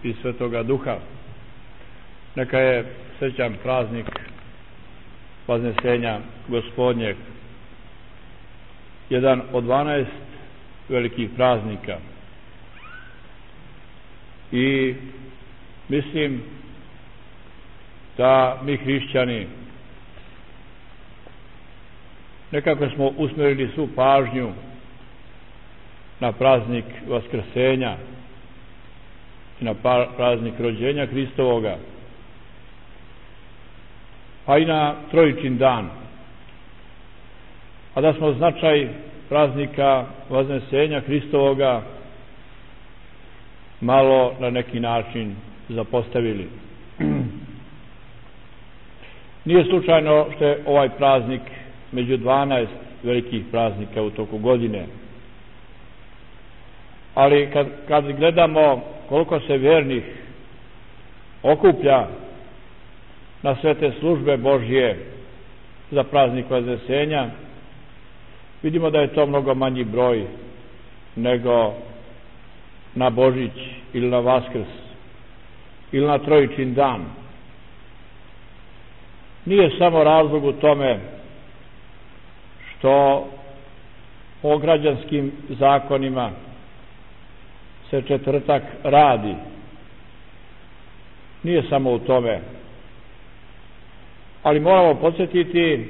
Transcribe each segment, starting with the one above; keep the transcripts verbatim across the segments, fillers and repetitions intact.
i Svetoga Duha. Neka je srećan praznik Vaznesenja Gospodnjeg, jedan od dvanaest velikih praznika. I mislim da mi hrišćani nekako smo usmjerili svu pažnju na praznik Vaskrsenja i na praznik rođenja Hristovoga, a i na Trojičin dan, a da smo značaj praznika Vaznesenja Hristovoga malo na neki način zapostavili. Nije slučajno što je ovaj praznik među dvanaest velikih praznika u toku godine. Ali kad, kad gledamo koliko se vjernih okuplja na sve te službe Božje za praznik Vaznesenja, vidimo da je to mnogo manji broj nego na Božić ili na Vaskrs ili na Trojičin dan. Nije samo razlog u tome što po građanskim zakonima se četvrtak radi. Nije samo u tome. Ali moramo podsjetiti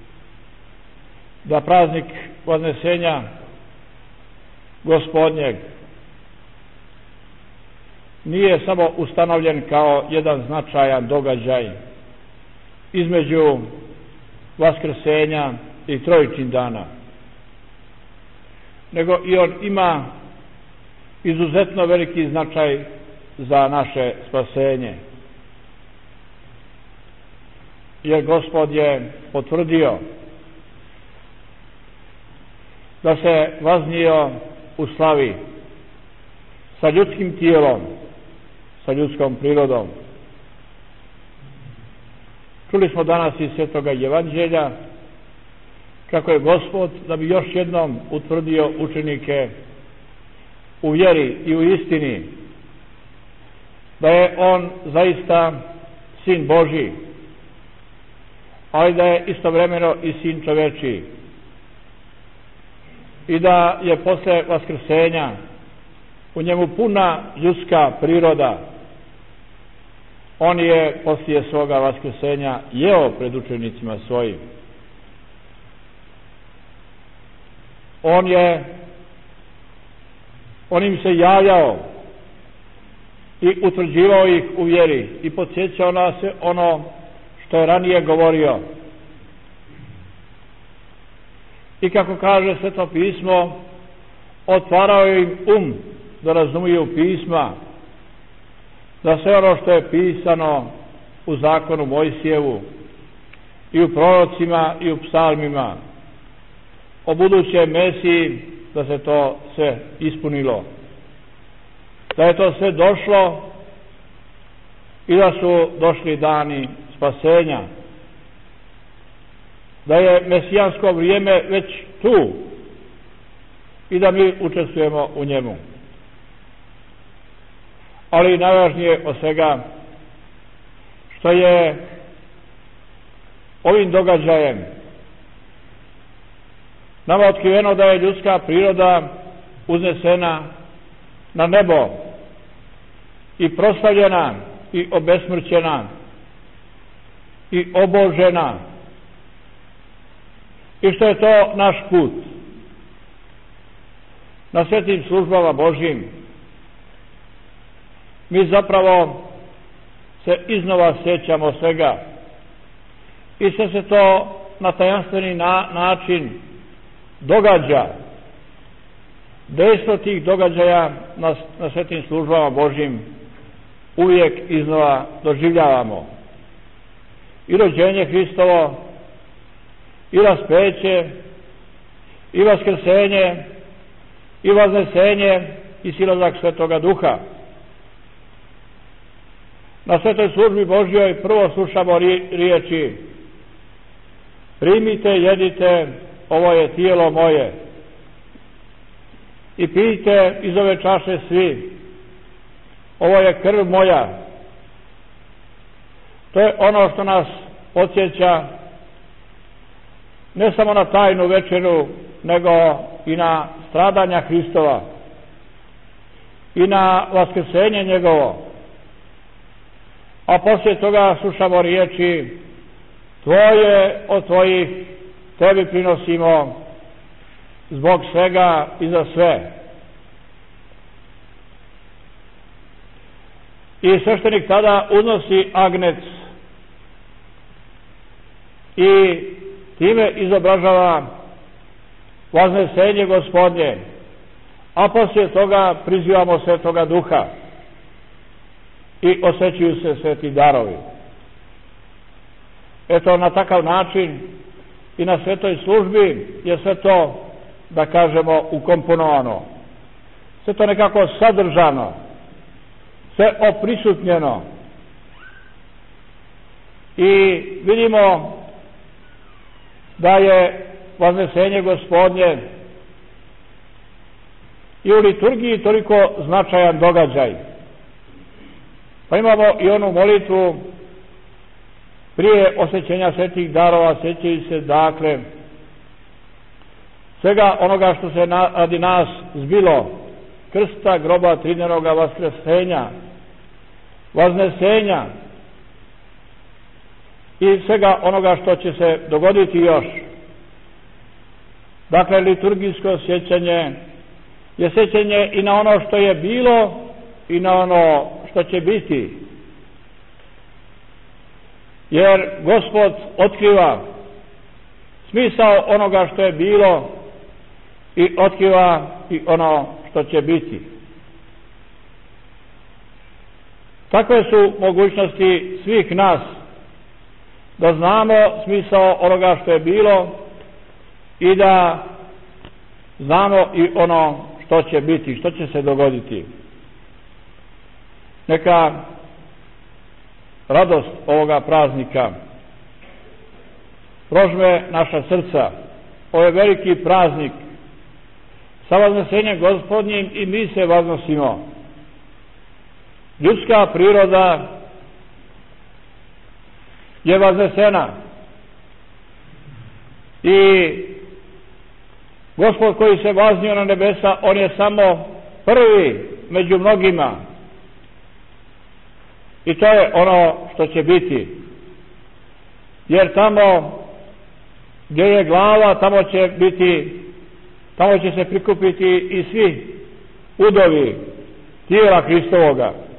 da praznik Vaznesenja Gospodnjeg nije samo ustanovljen kao jedan značajan događaj između Vaskrsenja i Trojičin dana, nego i on ima izuzetno veliki značaj za naše spasenje. Jer Gospod je potvrdio da se vaznio u slavi sa ljudskim tijelom, sa ljudskom prirodom. Čuli smo danas iz Svetoga Evanđelja kako je Gospod, da bi još jednom utvrdio učenike u vjeri i u istini, da je on zaista Sin Božji, ali da je istovremeno i Sin čovečiji, i da je posle Vaskrsenja u njemu puna ljudska priroda. On je poslije svoga Vaskrsenja jeo pred učenicima svojim. On je on im se javljao i utvrđivao ih u vjeri i podsjećao nas ono što je ranije govorio. I kako kaže Sveto pismo, otvarao im um da razumiju pisma, da sve ono što je pisano u zakonu Mojsijevu i u prorocima i u psalmima o budućem Mesiji, da se to sve ispunilo, da je to sve došlo i da su došli dani spasenja, da je mesijansko vrijeme već tu i da mi učestvujemo u njemu. Ali najvažnije od svega što je ovim događajem nama otkriveno da je ljudska priroda uznesena na nebo i proslavljena i obesmrćena i obožena, i što je to naš put na svetim službama Božjim. Mi zapravo se iznova sjećamo svega i sve se to na tajanstveni na, način događa. Dejstvo tih događaja na, na svetim službama Božjim uvijek iznova doživljavamo. I rođenje Hristovo, i raspeće, i vaskrsenje, i vaznesenje, i silazak Svetoga Duha. Na svetoj službi Božjoj prvo slušamo riječi: primite, jedite, ovo je tijelo moje, i pijte iz ove čaše svi, ovo je krv moja. To je ono što nas podsjeća ne samo na tajnu večeru, nego i na stradanja Hristova i na vaskrsenje njegovo. A poslije toga slušamo riječi: tvoje od tvojih tebi prinosimo zbog svega i za sve. I sveštenik tada unosi agnec i time izobražava vaznesenje Gospodnje, a poslije toga prizivamo Svetoga Duha i osvećuju se sveti darovi. Eto, na takav način i na svetoj službi je sve to, da kažemo, ukomponovano, sve to nekako sadržano, sve oprisutnjeno. I vidimo da je vaznesenje Gospodnje i u liturgiji toliko značajan događaj. Pa imamo i onu molitvu prije osvećenja svetih darova, sjećaju se dakle svega onoga što se radi nas zbilo, krsta, groba, tridnevnoga vaskrsenja, vaznesenja i svega onoga što će se dogoditi još. Dakle, liturgijsko sjećanje je sjećanje i na ono što je bilo i na ono što će biti. Jer Gospod otkriva smisao onoga što je bilo i otkriva i ono što će biti. Takve su mogućnosti svih nas da znamo smisao onoga što je bilo i da znamo i ono što će biti, što će se dogoditi. Neka radost ovoga praznika prožme naša srca. Ovo je veliki praznik sa vaznesenjem Gospodnjim i mi se vaznosimo. Ljudska priroda je vaznesena i Gospod koji se vaznio na nebesa, on je samo prvi među mnogima. I to je ono što će biti. Jer tamo gdje je glava, tamo će biti, tamo će se prikupiti i svi udovi tijela Hristovoga.